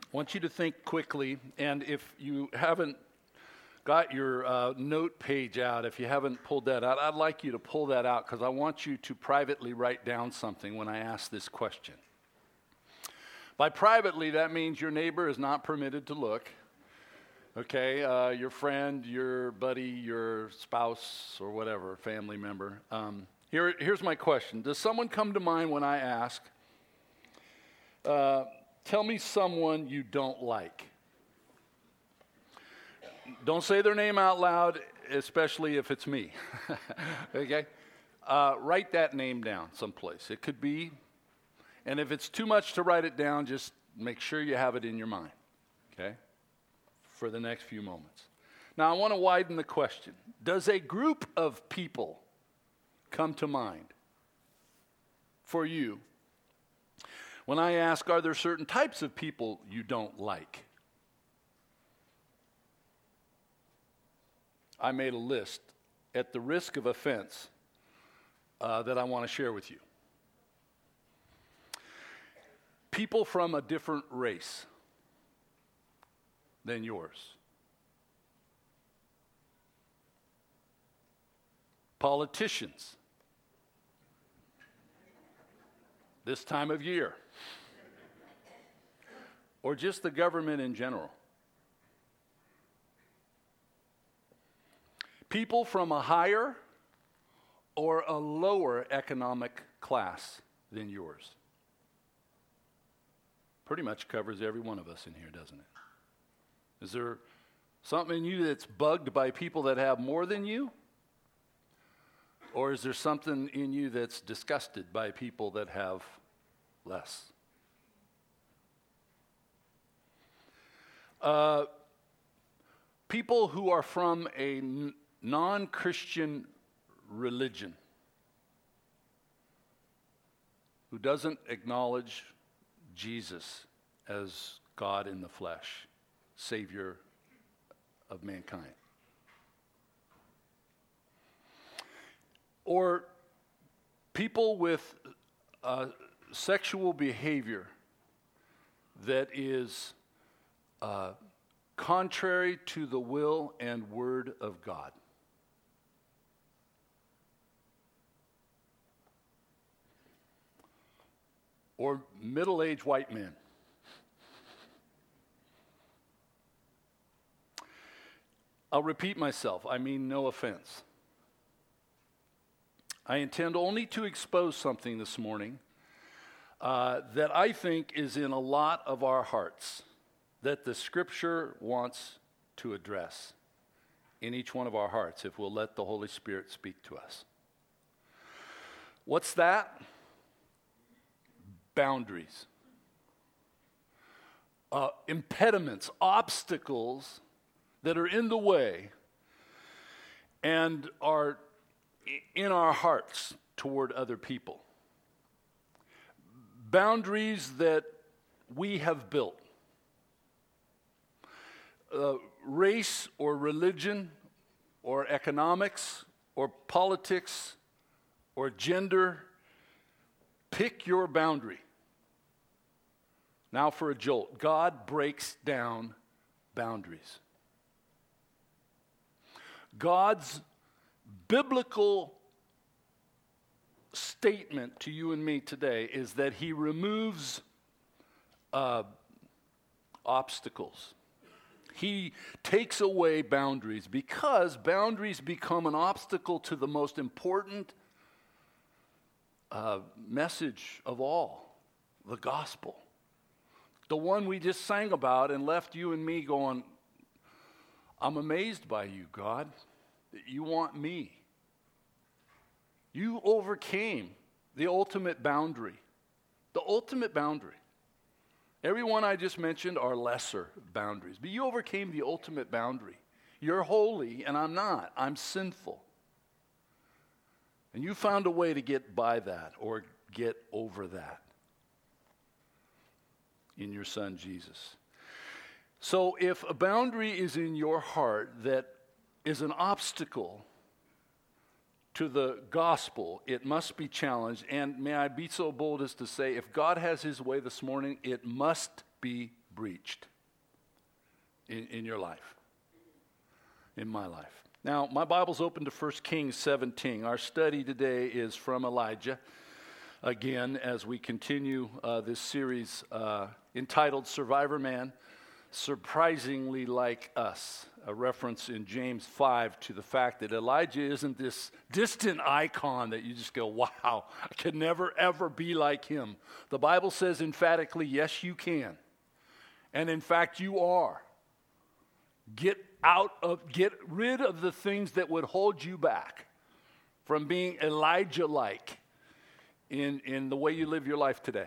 I want you to think quickly, and if you haven't got your note page out, if you haven't pulled that out, I'd like you to pull that out because I want you to privately write down something when I ask this question. By privately, that means your neighbor is not permitted to look. Okay, your friend, your buddy, your spouse, or whatever, family member. Here's my question. Does someone come to mind when I ask, tell me someone you don't like? Don't say their name out loud, especially if it's me. Okay? Write that name down someplace. It could be, and if it's too much to write it down, just make sure you have it in your mind. Okay? For the next few moments. Now, I want to widen the question. Does a group of people come to mind for you when I ask, are there certain types of people you don't like? I made a list at the risk of offense that I want to share with you. People from a different race than yours. Politicians. This time of year. Or just the government in general. People from a higher or a lower economic class than yours. Pretty much covers every one of us in here, doesn't it? Is there something in you that's bugged by people that have more than you? Or is there something in you that's disgusted by people that have less? People who are from a non-Christian religion, who doesn't acknowledge Jesus as God in the flesh, Savior of mankind. Or people with sexual behavior that is contrary to the will and word of God. Or middle-aged white men. I'll repeat myself. I mean no offense. I intend only to expose something this morning that I think is in a lot of our hearts, that the Scripture wants to address in each one of our hearts if we'll let the Holy Spirit speak to us. What's that? Boundaries. Impediments, obstacles that are in the way and are in our hearts toward other people. Boundaries that we have built. Race or religion or economics or politics or gender. Pick your boundary. Now for a jolt. God breaks down boundaries. God's biblical statement to you and me today is that He removes obstacles. He takes away boundaries because boundaries become an obstacle to the most important message of all, the gospel. The one we just sang about and left you and me going, I'm amazed by you, God, that you want me. You overcame the ultimate boundary. The ultimate boundary. Every one I just mentioned are lesser boundaries, but you overcame the ultimate boundary. You're holy and I'm not. I'm sinful. And you found a way to get by that or get over that in your Son, Jesus. So if a boundary is in your heart that is an obstacle to the gospel, it must be challenged. And may I be so bold as to say, if God has His way this morning, it must be breached in your life, in my life. Now, my Bible's open to 1 Kings 17. Our study today is from Elijah. Again, as we continue this series entitled Survivor Man, Surprisingly Like Us, a reference in James 5 to the fact that Elijah isn't this distant icon that you just go, wow, I could never, ever be like him. The Bible says emphatically, yes, you can. And in fact, you are. Get rid of the things that would hold you back from being Elijah-like in the way you live your life today.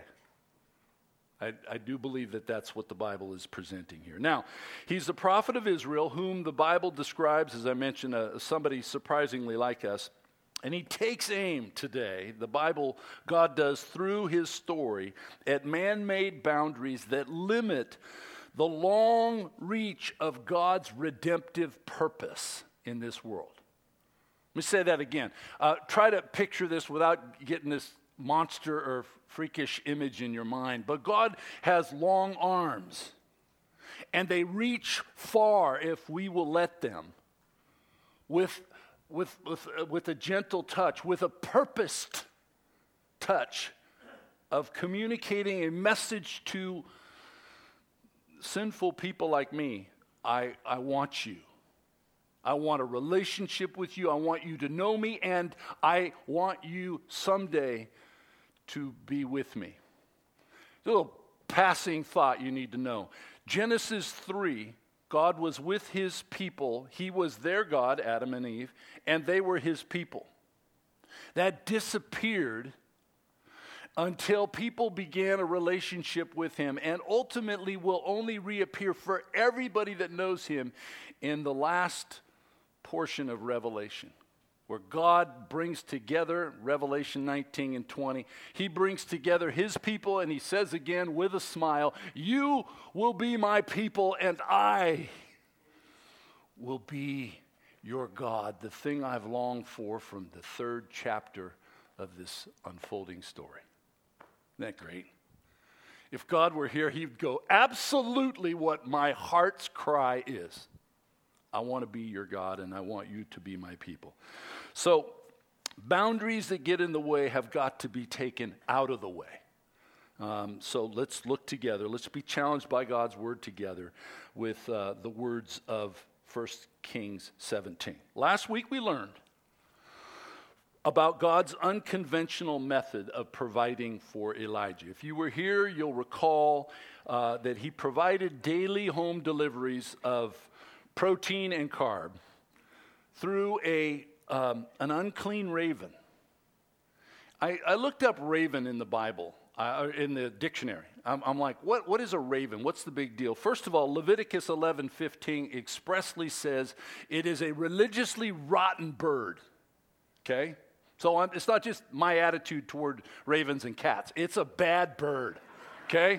I do believe that that's what the Bible is presenting here. Now, he's the prophet of Israel, whom the Bible describes, as I mentioned, somebody surprisingly like us. And he takes aim today, the Bible, God does through his story, at man-made boundaries that limit the long reach of God's redemptive purpose in this world. Let me say that again. Try to picture this without getting this monster or freakish image in your mind. But God has long arms, and they reach far if we will let them, with a gentle touch, with a purposed touch of communicating a message to sinful people like me. I want you. I want a relationship with you. I want you to know me, and I want you someday to be with me. A little passing thought you need to know. Genesis 3, God was with his people. He was their God, Adam and Eve, and they were his people. That disappeared until people began a relationship with him, and ultimately will only reappear for everybody that knows him in the last portion of Revelation, where God brings together, Revelation 19 and 20, he brings together his people, and he says again with a smile, you will be my people, and I will be your God, the thing I've longed for from the third chapter of this unfolding story. Isn't that great? If God were here, he'd go, absolutely what my heart's cry is. I want to be your God, and I want you to be my people. So, boundaries that get in the way have got to be taken out of the way. So let's look together. Let's be challenged by God's word together with the words of 1 Kings 17. Last week we learned about God's unconventional method of providing for Elijah. If you were here, you'll recall that he provided daily home deliveries of protein and carb through an unclean raven. I looked up raven in the Bible, in the dictionary. I'm like, what is a raven? What's the big deal? First of all, Leviticus 11:15 expressly says it is a religiously rotten bird. Okay? So it's not just my attitude toward ravens and cats. It's a bad bird. Okay?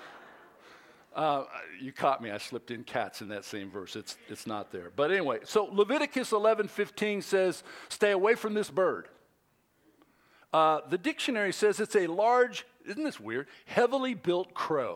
You caught me. I slipped in cats in that same verse. It's not there. But anyway, so Leviticus 11:15 says, stay away from this bird. The dictionary says it's a large, isn't this weird, heavily built crow.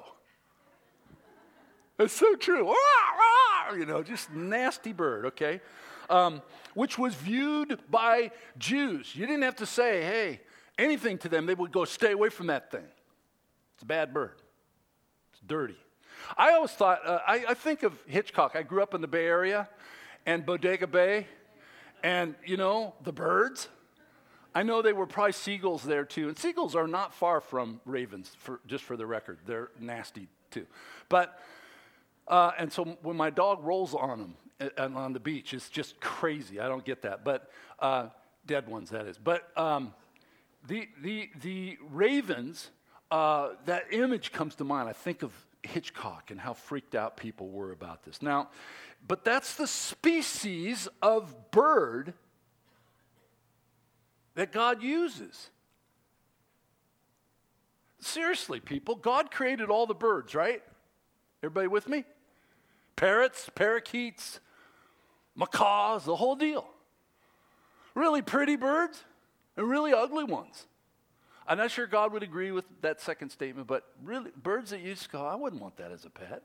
It's so true. Just nasty bird, okay? Which was viewed by Jews. You didn't have to say, hey, anything to them. They would go, stay away from that thing. It's a bad bird. It's dirty. I always thought, I think of Hitchcock. I grew up in the Bay Area and Bodega Bay, and, the birds. I know they were probably seagulls there, too. And seagulls are not far from ravens, just for the record. They're nasty, too. But, and so when my dog rolls on them on the beach, it's just crazy. I don't get that. But, dead ones, that is. But the ravens, that image comes to mind. I think of Hitchcock and how freaked out people were about this. Now, but that's the species of bird that God uses. Seriously, people, God created all the birds, right? Everybody with me? Parrots, parakeets, macaws, the whole deal. Really pretty birds and really ugly ones. I'm not sure God would agree with that second statement, but really, birds that you just go, I wouldn't want that as a pet.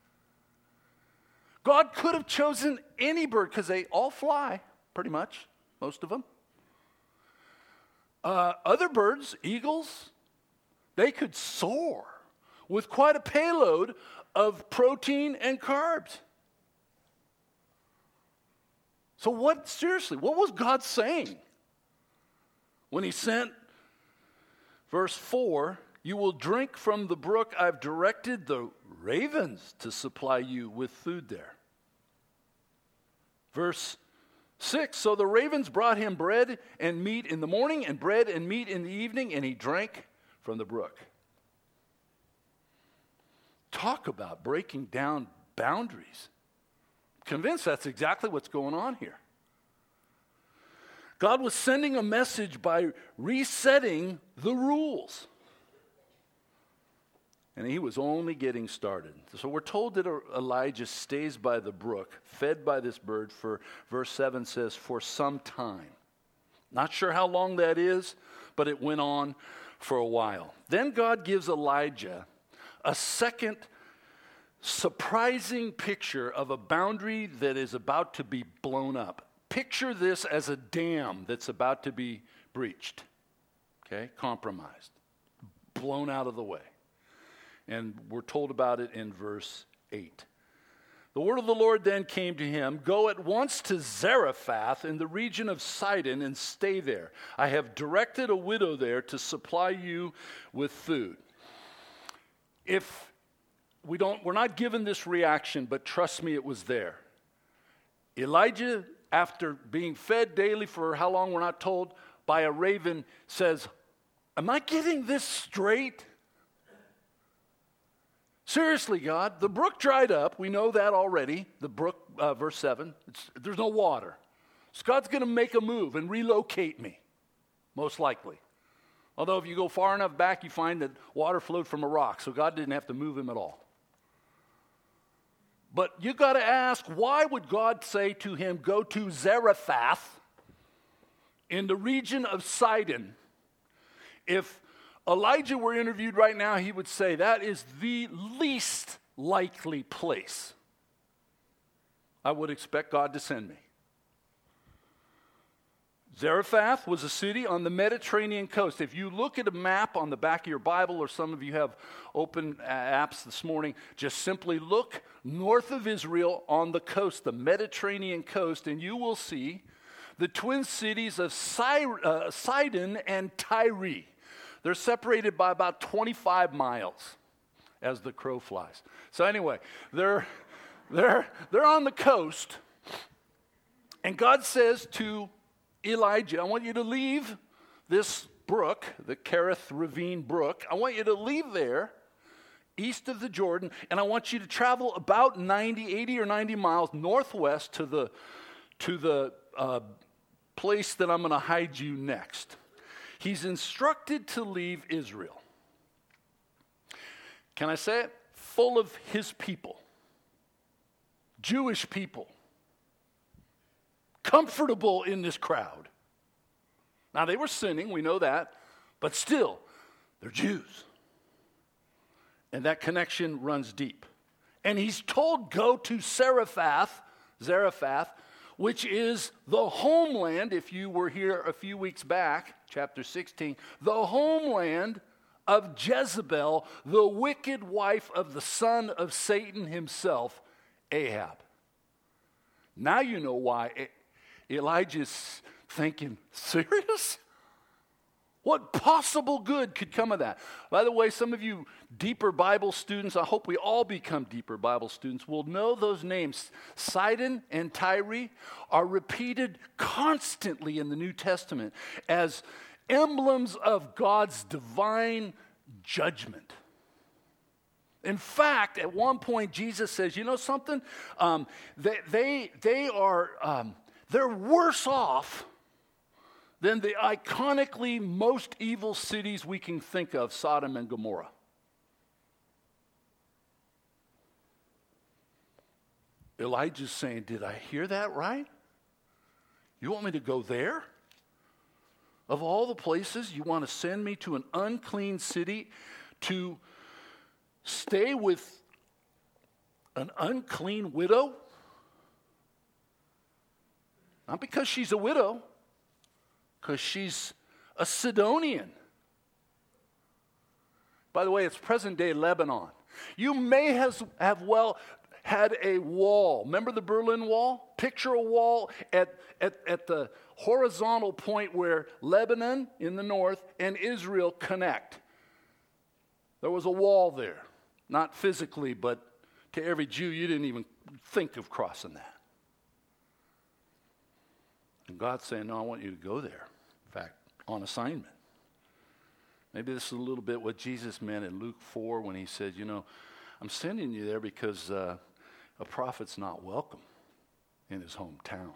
God could have chosen any bird because they all fly, pretty much, most of them. Other birds, eagles, they could soar with quite a payload of protein and carbs. So what was God saying when he sent verse 4, you will drink from the brook. I've directed the ravens to supply you with food there. Verse 6, so the ravens brought him bread and meat in the morning and bread and meat in the evening, and he drank from the brook. Talk about breaking down boundaries. Convinced that's exactly what's going on here. God was sending a message by resetting the rules. And he was only getting started. So we're told that Elijah stays by the brook, fed by this bird for, verse 7 says, for some time. Not sure how long that is, but it went on for a while. Then God gives Elijah a second surprising picture of a boundary that is about to be blown up. Picture this as a dam that's about to be breached, okay, compromised, blown out of the way. And we're told about it in verse 8. The word of the Lord then came to him, go at once to Zarephath in the region of Sidon and stay there. I have directed a widow there to supply you with food. We're not given this reaction, but trust me, it was there. Elijah, after being fed daily for how long we're not told, by a raven, says, am I getting this straight? Seriously, God, the brook dried up. We know that already. The brook, verse 7, there's no water. So God's going to make a move and relocate me, most likely. Although if you go far enough back, you find that water flowed from a rock, so God didn't have to move him at all. But you got to ask, why would God say to him, go to Zarephath in the region of Sidon? If Elijah were interviewed right now, he would say that is the least likely place I would expect God to send me. Zarephath was a city on the Mediterranean coast. If you look at a map on the back of your Bible, or some of you have open apps this morning, just simply look north of Israel on the coast, the Mediterranean coast, and you will see the twin cities of Sidon and Tyre. They're separated by about 25 miles as the crow flies. So anyway, they're on the coast, and God says to Elijah, I want you to leave this brook, the Kerith Ravine brook. I want you to leave there east of the Jordan, and I want you to travel about 80 or 90 miles northwest to the place that I'm going to hide you next. He's instructed to leave Israel. Can I say it? Full of his people, Jewish people. Comfortable in this crowd. Now, they were sinning, we know that, but still, they're Jews. And that connection runs deep. And he's told, go to Zarephath, which is the homeland, if you were here a few weeks back, chapter 16, the homeland of Jezebel, the wicked wife of the son of Satan himself, Ahab. Now you know why Elijah's thinking, serious? What possible good could come of that? By the way, some of you deeper Bible students, I hope we all become deeper Bible students, will know those names. Sidon and Tyre are repeated constantly in the New Testament as emblems of God's divine judgment. In fact, at one point, Jesus says, you know something? They're worse off than the iconically most evil cities we can think of, Sodom and Gomorrah. Elijah's saying, did I hear that right? You want me to go there? Of all the places, you want to send me to an unclean city to stay with an unclean widow? Not because she's a widow, because she's a Sidonian. By the way, it's present-day Lebanon. You may have had a wall. Remember the Berlin Wall? Picture a wall at the horizontal point where Lebanon in the north and Israel connect. There was a wall there. Not physically, but to every Jew, you didn't even think of crossing that. And God's saying, no, I want you to go there. In fact, on assignment. Maybe this is a little bit what Jesus meant in Luke 4 when he said, I'm sending you there because a prophet's not welcome in his hometown.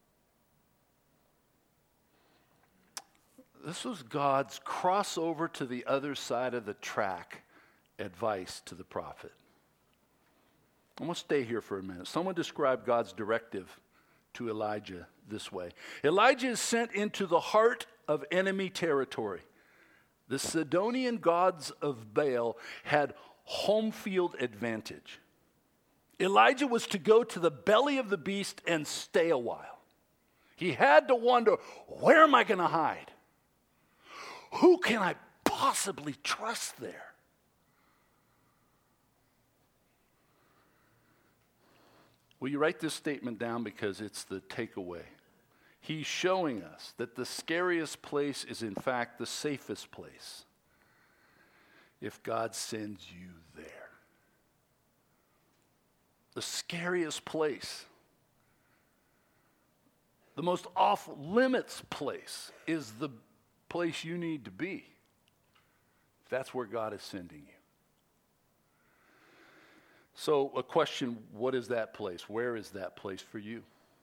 This was God's crossover to the other side of the track advice to the prophet. I'm going to stay here for a minute. Someone described God's directive to Elijah this way. Elijah is sent into the heart of enemy territory. The Sidonian gods of Baal had home field advantage. Elijah was to go to the belly of the beast and stay a while. He had to wonder, where am I going to hide? Who can I possibly trust there? Will you write this statement down because it's the takeaway? He's showing us that the scariest place is in fact the safest place if God sends you there. The scariest place, the most off-limits place is the place you need to be. That's where God is sending you. So a question, what is that place? Where is that place for you?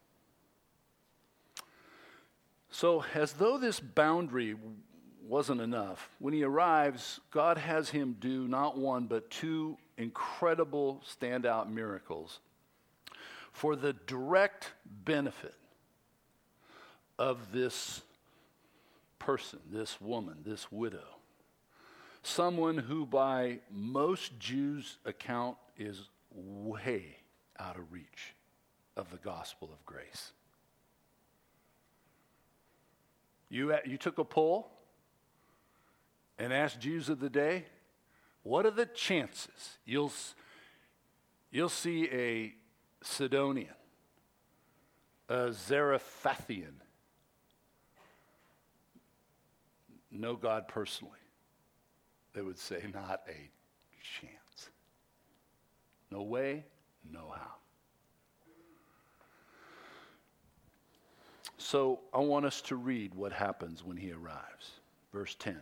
So as though this boundary wasn't enough, when he arrives, God has him do not one but two incredible standout miracles for the direct benefit of this person, this woman, this widow. Someone who by most Jews' account is way out of reach of the gospel of grace. You took a poll and asked Jews of the day, what are the chances you'll see a Sidonian, a Zarephathian, know God personally? They would say, not a chance. No way, no how. So I want us to read what happens when he arrives. Verse 10.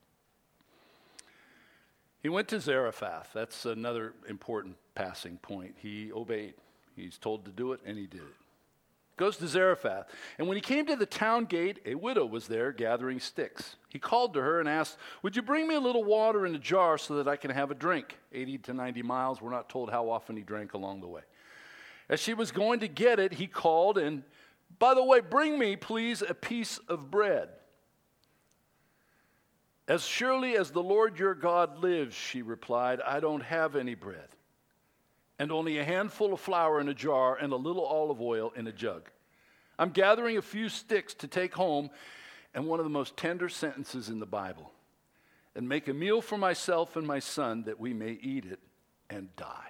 He went to Zarephath. That's another important passing point. He obeyed. He's told to do it, and he did it. Goes to Zarephath. And when he came to the town gate, a widow was there gathering sticks. He called to her and asked, would you bring me a little water in a jar so that I can have a drink? 80 to 90 miles. We're not told how often he drank along the way. As she was going to get it, he called and, by the way, bring me, please, a piece of bread. As surely as the Lord your God lives, she replied, I don't have any bread, and only a handful of flour in a jar and a little olive oil in a jug. I'm gathering a few sticks to take home, and one of the most tender sentences in the Bible, and make a meal for myself and my son that we may eat it and die.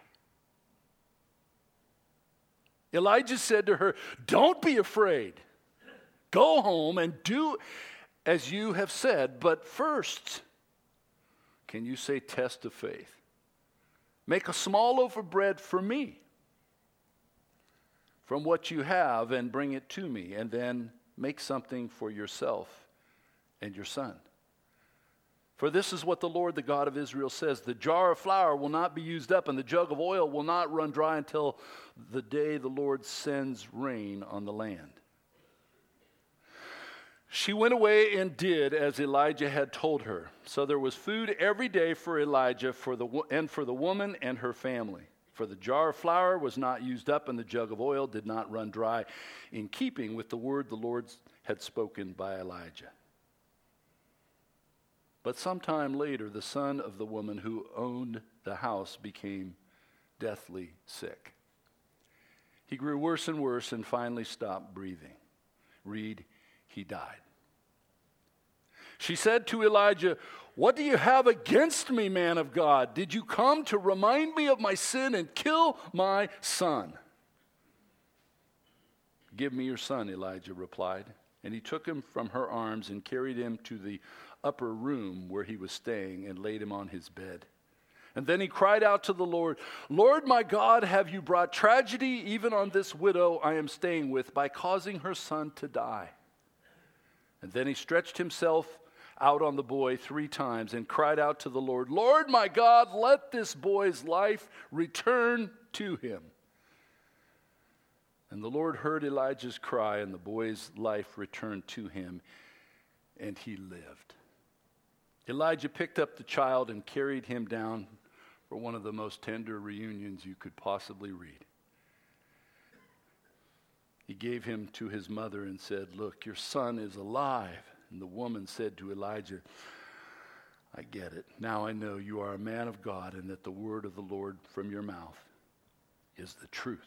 Elijah said to her, don't be afraid. Go home and do as you have said, but first, can you say test of faith? Make a small loaf of bread for me from what you have and bring it to me, and then make something for yourself and your son. For this is what the Lord, the God of Israel, says, the jar of flour will not be used up, and the jug of oil will not run dry until the day the Lord sends rain on the land. She went away and did as Elijah had told her. So there was food every day for Elijah and for the woman and her family. For the jar of flour was not used up, and the jug of oil did not run dry, in keeping with the word the Lord had spoken by Elijah. But sometime later, the son of the woman who owned the house became deathly sick. He grew worse and worse and finally stopped breathing. Read, he died. She said to Elijah, "What do you have against me, man of God? Did you come to remind me of my sin and kill my son?" "Give me your son," Elijah replied. And he took him from her arms and carried him to the upper room where he was staying and laid him on his bed. And then he cried out to the Lord, "Lord my God, have you brought tragedy even on this widow I am staying with by causing her son to die?" And then he stretched himself out on the boy 3 times and cried out to the Lord, "Lord my God, let this boy's life return to him." And the Lord heard Elijah's cry, and the boy's life returned to him, and he lived. Elijah picked up the child and carried him down for one of the most tender reunions you could possibly read. He gave him to his mother and said, "Look, your son is alive." And the woman said to Elijah, "I get it. Now I know you are a man of God and that the word of the Lord from your mouth is the truth."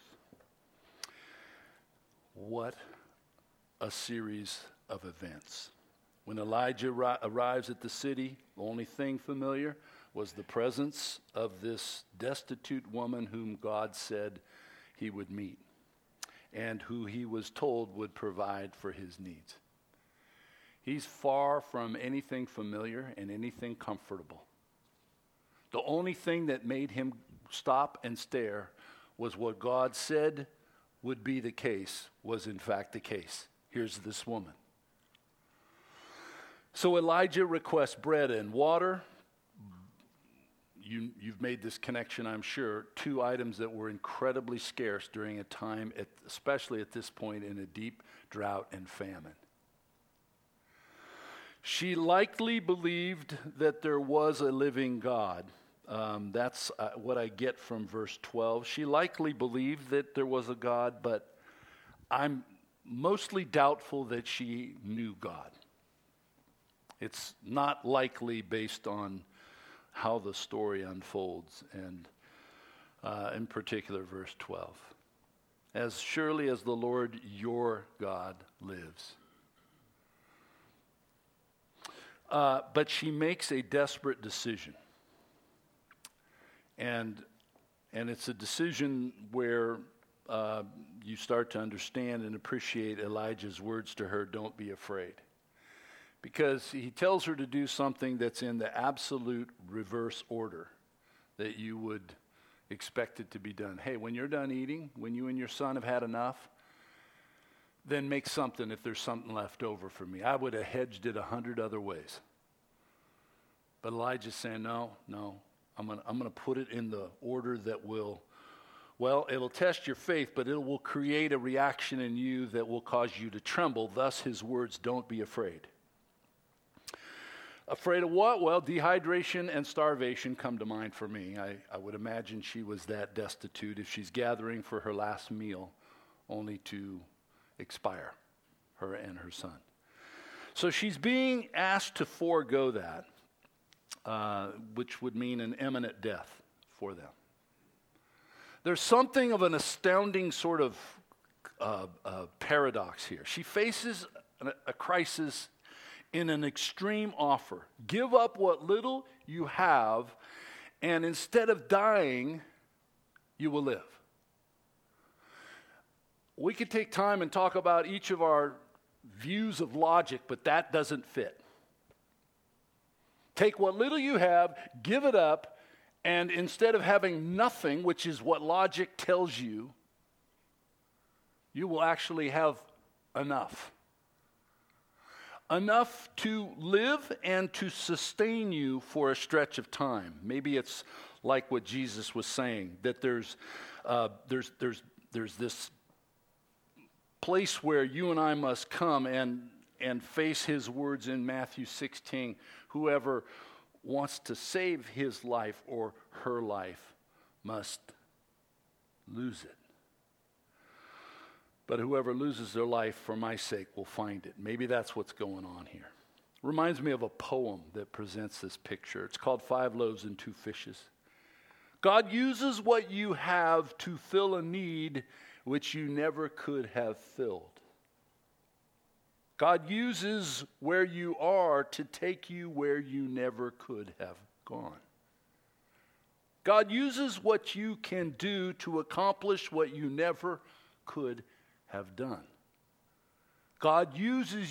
What a series of events. When Elijah arrives at the city, the only thing familiar was the presence of this destitute woman whom God said he would meet and who he was told would provide for his needs. He's far from anything familiar and anything comfortable. The only thing that made him stop and stare was what God said would be the case was in fact the case. Here's this woman. So Elijah requests bread and water. You've made this connection, I'm sure. 2 items that were incredibly scarce during a time, especially at this point, in a deep drought and famine. She likely believed that there was a living God. That's what I get from verse 12. She likely believed that there was a God, but I'm mostly doubtful that she knew God. It's not likely based on how the story unfolds, and in particular verse 12. "As surely as the Lord your God lives." But she makes a desperate decision. And it's a decision where you start to understand and appreciate Elijah's words to her, "Don't be afraid." Because he tells her to do something that's in the absolute reverse order that you would expect it to be done. Hey, when you're done eating, when you and your son have had enough, then make something if there's something left over for me. I would have hedged it 100 other ways. But Elijah's saying, no, I'm going to put it in the order that it'll test your faith, but it will create a reaction in you that will cause you to tremble. Thus his words, "Don't be afraid." Afraid of what? Well, dehydration and starvation come to mind for me. I would imagine she was that destitute if she's gathering for her last meal only to expire, her and her son. So she's being asked to forego that, which would mean an imminent death for them. There's something of an astounding sort of paradox here. She faces a crisis in an extreme offer. Give up what little you have, and instead of dying, you will live. We could take time and talk about each of our views of logic, but that doesn't fit. Take what little you have, give it up, and instead of having nothing, which is what logic tells you, you will actually have enough. Enough to live and to sustain you for a stretch of time. Maybe it's like what Jesus was saying, that there's this place where you and I must come and face his words in Matthew 16. Whoever wants to save his life or her life must lose it. But whoever loses their life for my sake will find it. Maybe that's what's going on here. Reminds me of a poem that presents this picture. It's called 5 Loaves and 2 Fishes. God uses what you have to fill a need which you never could have filled. God uses where you are to take you where you never could have gone. God uses what you can do to accomplish what you never could have done. God uses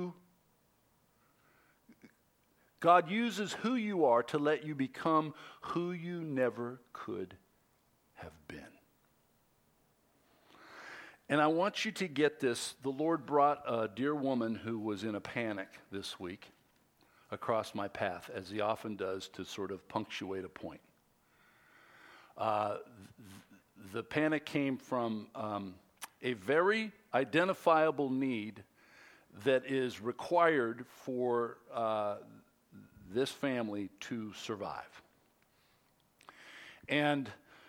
who you are to let you become who you never could have been. And I want you to get this. The Lord brought a dear woman who was in a panic this week across my path, as he often does to sort of punctuate a point. The panic came from a very identifiable need that is required for this family to survive. And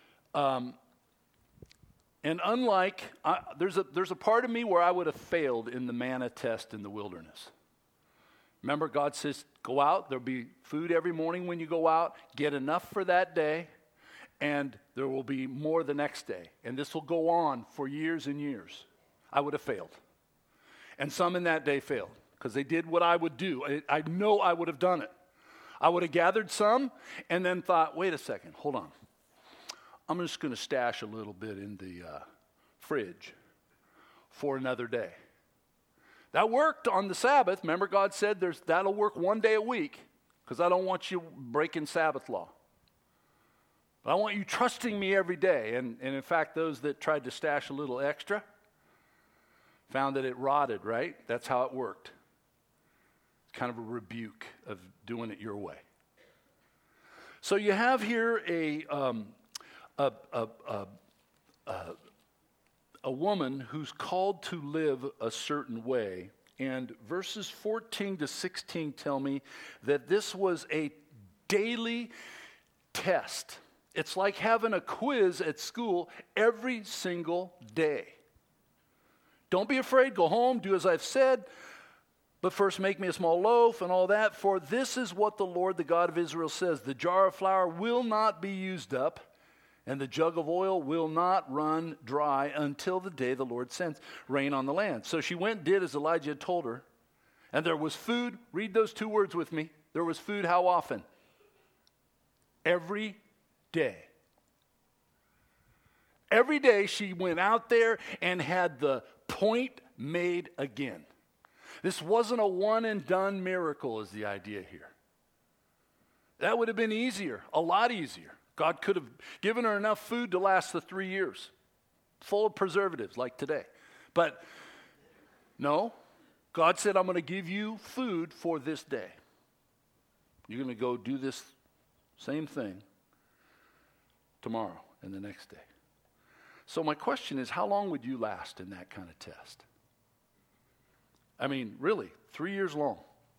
unlike, there's a part of me where I would have failed in the manna test in the wilderness. Remember, God says, go out, there'll be food every morning when you go out, get enough for that day, and there will be more the next day. And this will go on for years and years. I would have failed. And some in that day failed, because they did what I would do. I know I would have done it. I would have gathered some and then thought, wait a second, hold on. I'm just going to stash a little bit in the fridge for another day. That worked on the Sabbath. Remember, God said that'll work one day a week, because I don't want you breaking Sabbath law. But I want you trusting me every day. And in fact, those that tried to stash a little extra found that it rotted, right? That's how it worked. It's kind of a rebuke of doing it your way. So you have here a woman who's called to live a certain way. And verses 14 to 16 tell me that this was a daily test. It's like having a quiz at school every single day. Don't be afraid, go home, do as I've said, but first make me a small loaf and all that. For this is what the Lord, the God of Israel, says: the jar of flour will not be used up, and the jug of oil will not run dry until the day the Lord sends rain on the land. So she went and did as Elijah had told her, and there was food. Read those 2 words with me. There was food how often? Every day. Every day she went out there and had the point made again. This wasn't a one and done miracle, is the idea here. That would have been easier, a lot easier. God could have given her enough food to last the 3 years, full of preservatives like today. But no, God said, I'm going to give you food for this day. You're going to go do this same thing tomorrow and the next day. So my question is, how long would you last in that kind of test? I mean, really, 3 years long.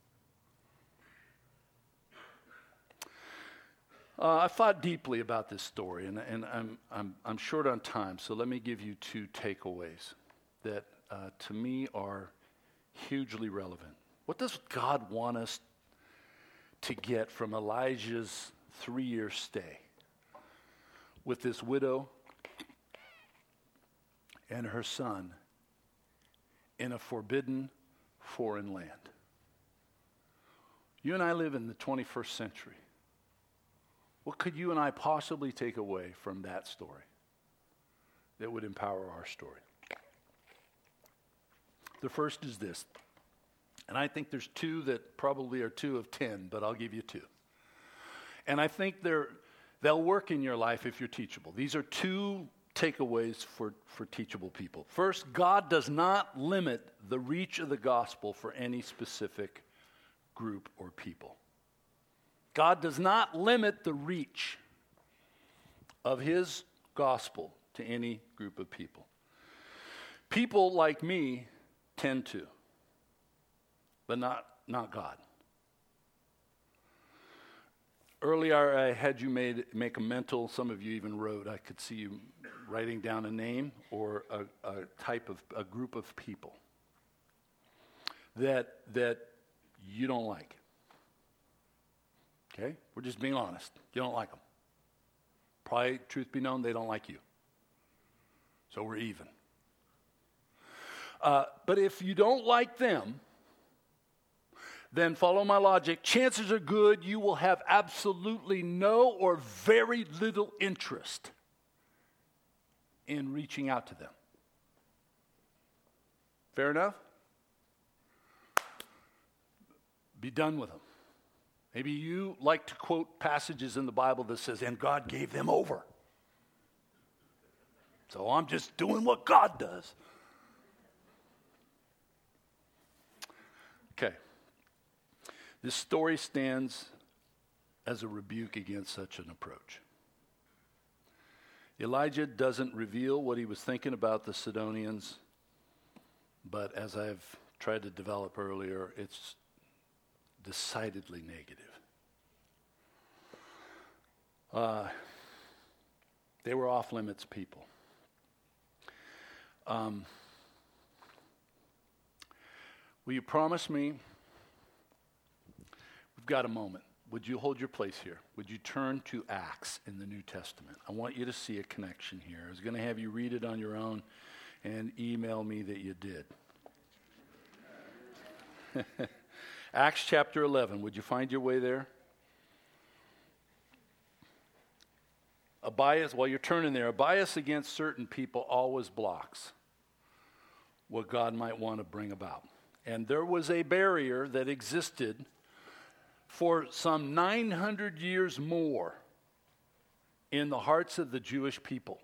I thought deeply about this story, and I'm short on time, so let me give you 2 takeaways that to me are hugely relevant. What does God want us to get from Elijah's 3-year stay with this widow and her son in a forbidden foreign land? You and I live in the 21st century. What could you and I possibly take away from that story that would empower our story? The first is this, and I think there's 2 that probably are 2 of 10, but I'll give you 2. And I think they'll work in your life if you're teachable. These are 2 takeaways for teachable people. First, God does not limit the reach of the gospel for any specific group or people. God does not limit the reach of his gospel to any group of people. People like me tend to, but not God. Earlier, I had you make a mental, some of you even wrote, I could see you writing down a name or a type of, a group of people that you don't like. Okay? We're just being honest. You don't like them. Probably, truth be known, they don't like you. So we're even. But if you don't like them, then follow my logic. Chances are good you will have absolutely no or very little interest in reaching out to them. Fair enough? Be done with them. Maybe you like to quote passages in the Bible that says, and God gave them over. So I'm just doing what God does. Okay. This story stands as a rebuke against such an approach. Elijah doesn't reveal what he was thinking about the Sidonians, but as I've tried to develop earlier, it's decidedly negative. They were off-limits people. Will you promise me? We've got a moment. Would you hold your place here? Would you turn to Acts in the New Testament? I want you to see a connection here. I was going to have you read it on your own and email me that you did. Acts chapter 11. Would you find your way there? A bias, while you're turning there, a bias against certain people always blocks what God might want to bring about. And there was a barrier that existed for some 900 years more in the hearts of the Jewish people.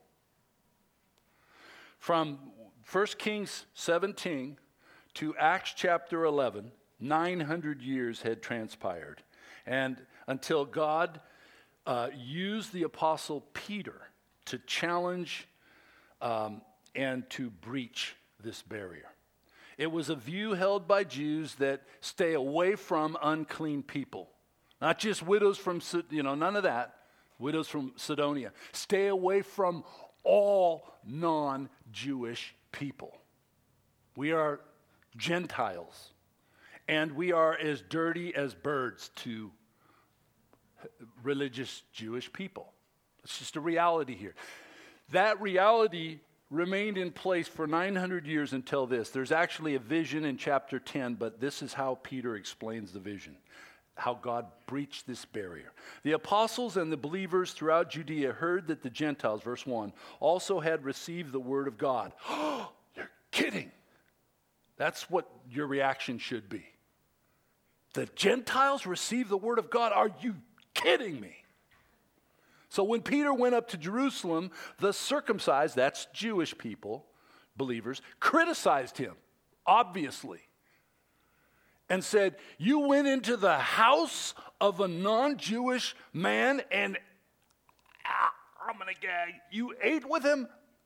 From 1 Kings 17 to Acts chapter 11, 900 years had transpired. And until God used the apostle Peter to challenge and to breach this barrier. It was a view held by Jews that stay away from unclean people. Not just widows from, none of that. Widows from Sidonia. Stay away from all non-Jewish people. We are Gentiles. And we are as dirty as birds to religious Jewish people. It's just a reality here. That reality remained in place for 900 years until this. There's actually a vision in chapter 10, but this is how Peter explains the vision, how God breached this barrier. The apostles and the believers throughout Judea heard that the Gentiles, verse 1, also had received the word of God. Oh, you're kidding. That's what your reaction should be. The Gentiles received the word of God? Are you kidding me? So when Peter went up to Jerusalem, the circumcised, that's Jewish people, believers, criticized him, obviously, and said, you went into the house of a non-Jewish man and, I'm going to gag, you ate with him?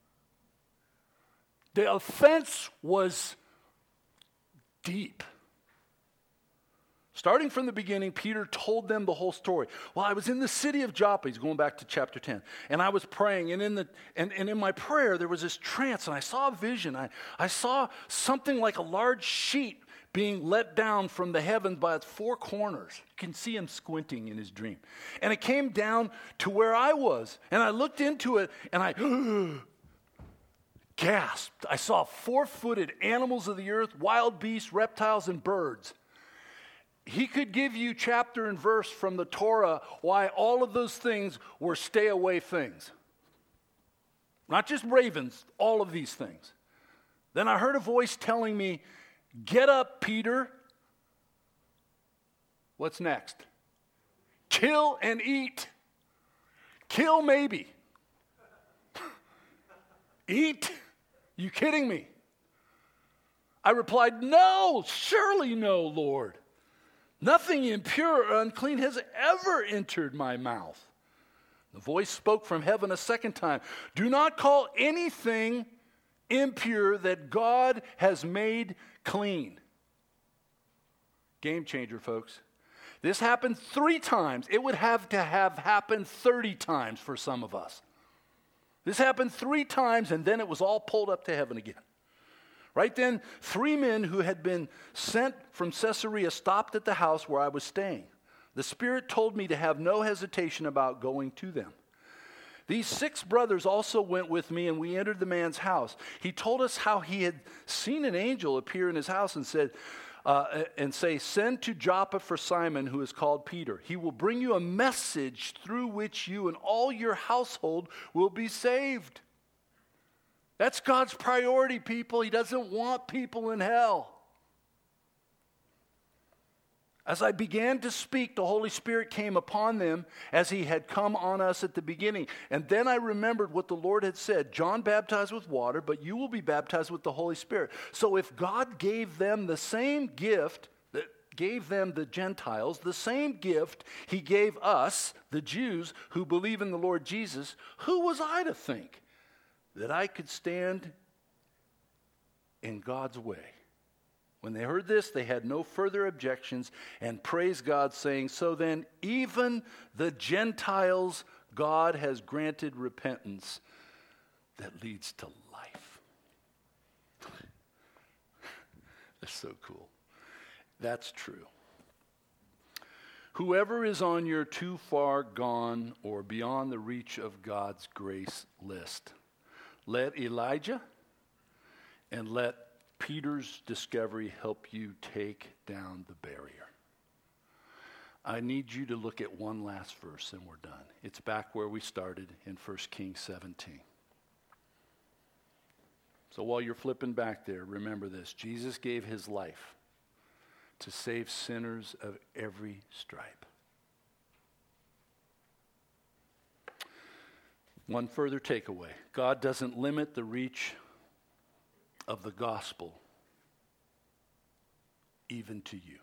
The offense was deep. Starting from the beginning, Peter told them the whole story. Well, I was in the city of Joppa. He's going back to chapter 10. And I was praying. And in my prayer, there was this trance. And I saw a vision. I saw something like a large sheet being let down from the heavens by its four corners. You can see him squinting in his dream. And it came down to where I was. And I looked into it. And I gasped. I saw four-footed animals of the earth, wild beasts, reptiles, and birds. He could give you chapter and verse from the Torah why all of those things were stay away things. Not just ravens, all of these things. Then I heard a voice telling me, get up, Peter. What's next? Kill and eat. Kill maybe. Eat? You kidding me? I replied, no, surely no, Lord. Nothing impure or unclean has ever entered my mouth. The voice spoke from heaven a second time. Do not call anything impure that God has made clean. Game changer, folks. This happened 3 times. It would have to have happened 30 times for some of us. This happened 3 times, and then it was all pulled up to heaven again. Right then, 3 men who had been sent from Caesarea stopped at the house where I was staying. The Spirit told me to have no hesitation about going to them. These 6 brothers also went with me, and we entered the man's house. He told us how he had seen an angel appear in his house and say, send to Joppa for Simon, who is called Peter. He will bring you a message through which you and all your household will be saved. That's God's priority, people. He doesn't want people in hell. As I began to speak, the Holy Spirit came upon them as he had come on us at the beginning. And then I remembered what the Lord had said. John baptized with water, but you will be baptized with the Holy Spirit. So if God gave them the same gift that gave them the Gentiles, the same gift he gave us, the Jews, who believe in the Lord Jesus, who was I to think that I could stand in God's way? When they heard this, they had no further objections and praised God, saying, so then even the Gentiles God has granted repentance that leads to life. That's so cool. That's true. Whoever is on your too far gone or beyond the reach of God's grace list, let Elijah and let Peter's discovery help you take down the barrier. I need you to look at one last verse and we're done. It's back where we started in 1 Kings 17. So while you're flipping back there, remember this. Jesus gave his life to save sinners of every stripe. One further takeaway. God doesn't limit the reach of the gospel even to you.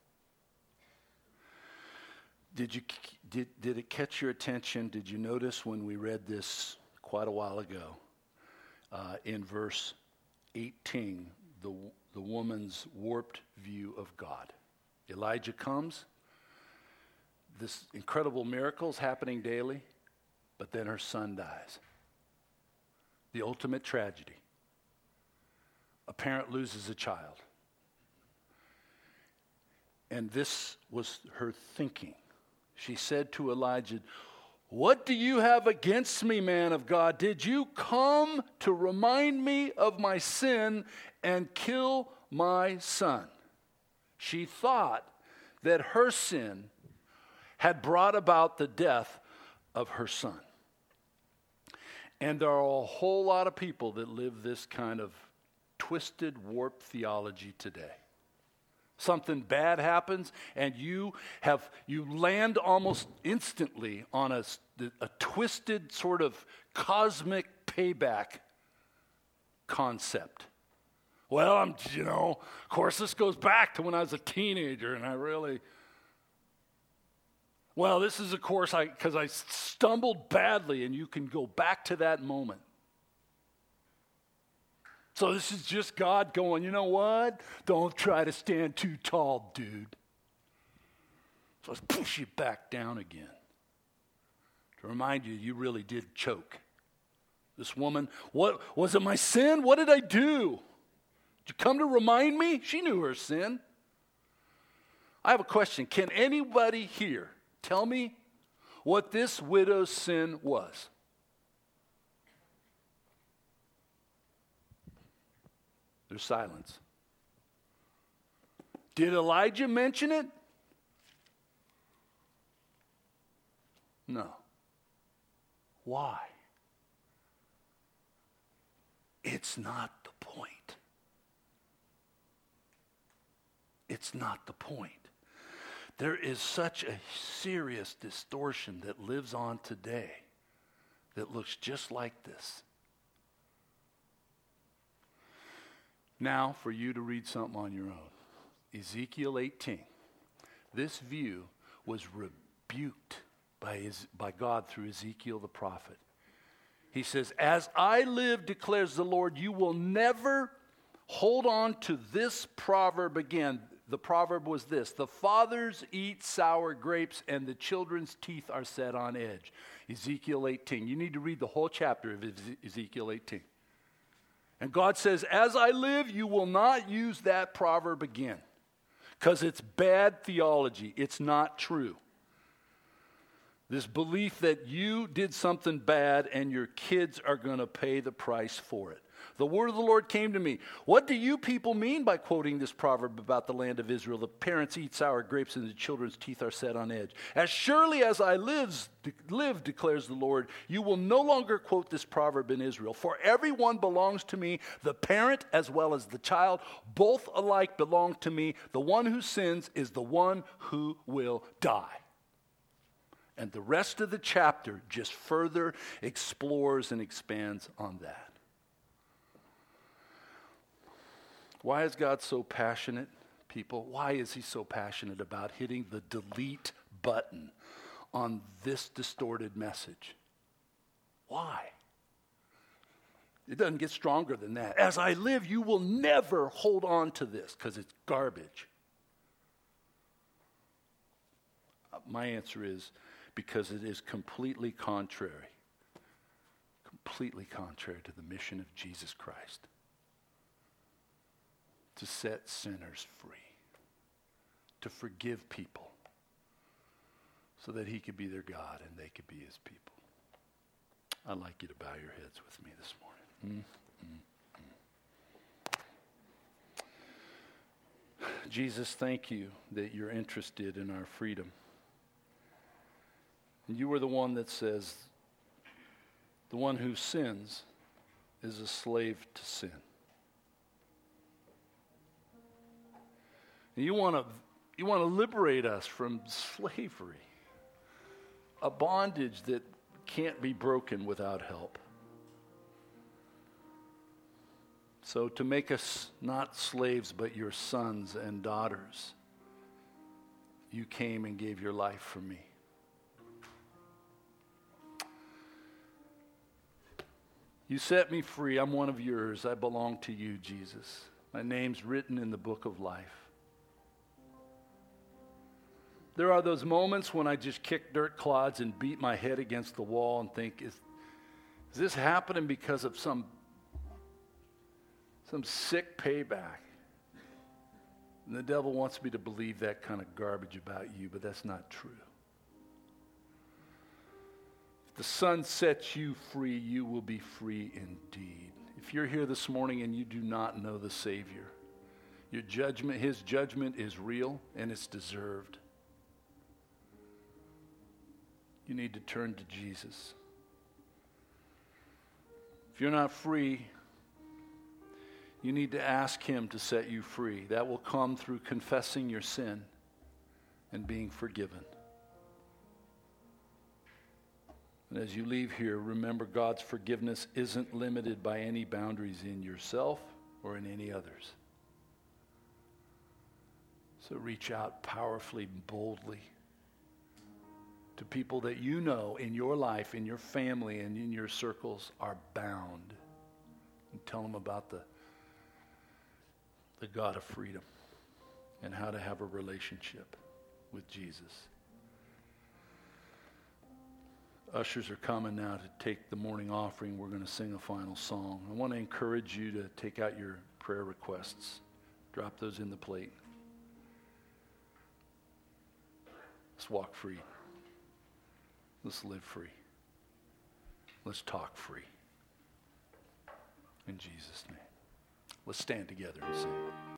Did it catch your attention? Did you notice when we read this quite a while ago in verse 18, the woman's warped view of God? Elijah comes. This incredible miracle is happening daily, but then her son dies. The ultimate tragedy. A parent loses a child. And this was her thinking. She said to Elijah, what do you have against me, man of God? Did you come to remind me of my sin and kill my son? She thought that her sin had brought about the death of her son. And there are a whole lot of people that live this kind of twisted, warped theology today. Something bad happens, and you land almost instantly on a twisted sort of cosmic payback concept. Well, of course this goes back to when I was a teenager, and this is of course because I stumbled badly, and you can go back to that moment. So this is just God going, you know what? Don't try to stand too tall, dude. So let's push you back down again. To remind you, you really did choke. This woman, what was it my sin? What did I do? Did you come to remind me? She knew her sin. I have a question. Can anybody here tell me what this widow's sin was? There's silence. Did Elijah mention it? No. Why? It's not the point. It's not the point. There is such a serious distortion that lives on today that looks just like this. Now, for you to read something on your own. Ezekiel 18. This view was rebuked by God through Ezekiel the prophet. He says, as I live, declares the Lord, you will never hold on to this proverb again. The proverb was this: the fathers eat sour grapes and the children's teeth are set on edge. Ezekiel 18. You need to read the whole chapter of Ezekiel 18. And God says, as I live, you will not use that proverb again. Because it's bad theology. It's not true. This belief that you did something bad and your kids are going to pay the price for it. The word of the Lord came to me. What do you people mean by quoting this proverb about the land of Israel? The parents eat sour grapes and the children's teeth are set on edge. As surely as I live, declares the Lord, you will no longer quote this proverb in Israel. For everyone belongs to me, the parent as well as the child. Both alike belong to me. The one who sins is the one who will die. And the rest of the chapter just further explores and expands on that. Why is God so passionate, people? Why is he so passionate about hitting the delete button on this distorted message? Why? It doesn't get stronger than that. As I live, you will never hold on to this because it's garbage. My answer is because it is completely contrary to the mission of Jesus Christ. To set sinners free. To forgive people. So that he could be their God and they could be his people. I'd like you to bow your heads with me this morning. Jesus, thank you that you're interested in our freedom. And you are the one that says, the one who sins is a slave to sin. And you want to liberate us from slavery, a bondage that can't be broken without help. So to make us not slaves but your sons and daughters, you came and gave your life for me. You set me free. I'm one of yours. I belong to you, Jesus. My name's written in the book of life. There are those moments when I just kick dirt clods and beat my head against the wall and think, is this happening because of some sick payback? And the devil wants me to believe that kind of garbage about you, but that's not true. If the Son sets you free, you will be free indeed. If you're here this morning and you do not know the Savior, his judgment is real and it's deserved. You need to turn to Jesus. If you're not free, you need to ask him to set you free. That will come through confessing your sin and being forgiven. And as you leave here, remember God's forgiveness isn't limited by any boundaries in yourself or in any others. So reach out powerfully and boldly to people that you know in your life, in your family, and in your circles are bound. And tell them about the God of freedom and how to have a relationship with Jesus. Ushers are coming now to take the morning offering. We're going to sing a final song. I want to encourage you to take out your prayer requests. Drop those in the plate. Let's walk free. Let's live free. Let's talk free. In Jesus' name. Let's stand together and sing.